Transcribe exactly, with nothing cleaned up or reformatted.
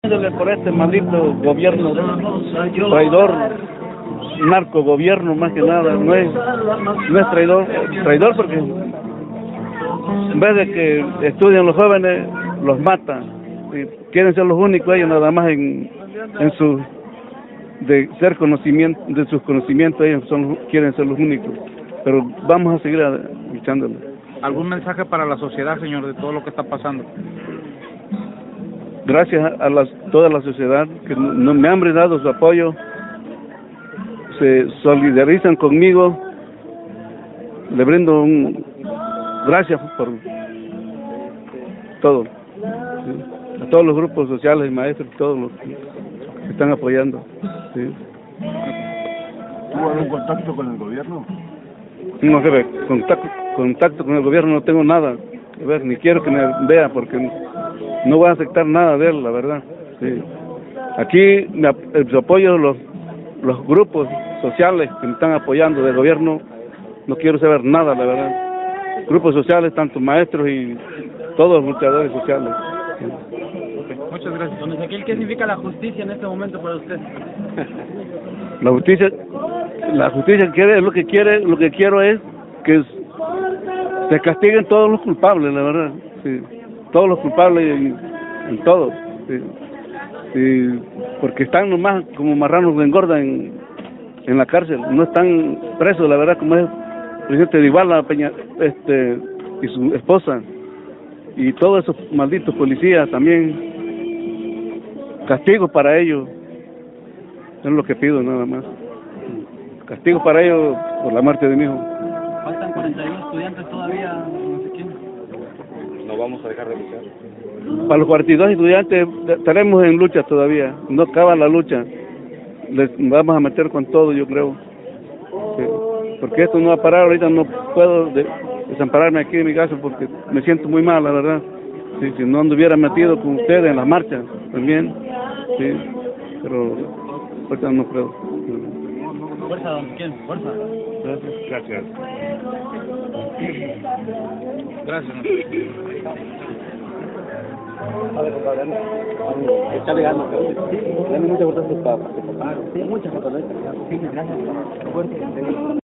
Por este maldito gobierno traidor, narco gobierno más que nada, no es, no es traidor, traidor porque en vez de que estudian los jóvenes, los mata, y quieren ser los únicos ellos nada más en, en su, de ser conocimiento, de sus conocimientos ellos son, quieren ser los únicos, pero vamos a seguir luchándole. ¿Algún mensaje para la sociedad, señor, de todo lo que está pasando? Gracias a la, toda la sociedad que no, me han brindado su apoyo, se solidarizan conmigo, le brindo un gracias por todo, ¿sí? A todos los grupos sociales, maestros, todos los que están apoyando. ¿Sí? ¿Tuvo algún contacto con el gobierno? No, jefe, contacto, contacto con el gobierno no tengo nada que ver, ni quiero que me vea porque no voy a aceptar nada de él, la verdad. Sí. Aquí me, el apoyo de los, los grupos sociales que me están apoyando del gobierno, no quiero saber nada, la verdad. Grupos sociales, tanto maestros y todos los luchadores sociales. Sí. Okay. Muchas gracias. Don Ezequiel, ¿qué significa la justicia en este momento para usted? La justicia, la justicia quiere, lo que quiere, lo que quiero es que se castiguen todos los culpables, la verdad. Sí. Todos los culpables en, en todo, sí. Sí, porque están nomás como marranos de engorda en, en la cárcel, no están presos, la verdad, como es el presidente de Iguala, Peña, este, y su esposa, y todos esos malditos policías también, castigo para ellos, es lo que pido nada más, castigo para ellos por la muerte de mi hijo. Faltan cuarenta y uno estudiantes todavía, no sé quién. No vamos a dejar de luchar. Para los cuarenta y dos estudiantes estaremos en lucha todavía, no acaba la lucha, les vamos a meter con todo, yo creo, sí. Porque esto no va a parar, ahorita no puedo de, desampararme aquí en mi casa porque me siento muy mal, la verdad, sí, si no anduviera metido con ustedes en las marchas también, sí, pero ahorita no puedo. Fuerza, don Ezequiel, fuerza. Gracias. Gracias. Gracias. Échale ganas, dame muchas fotos para participar. Sí, muchas fotos. Sí, gracias. Fuerte.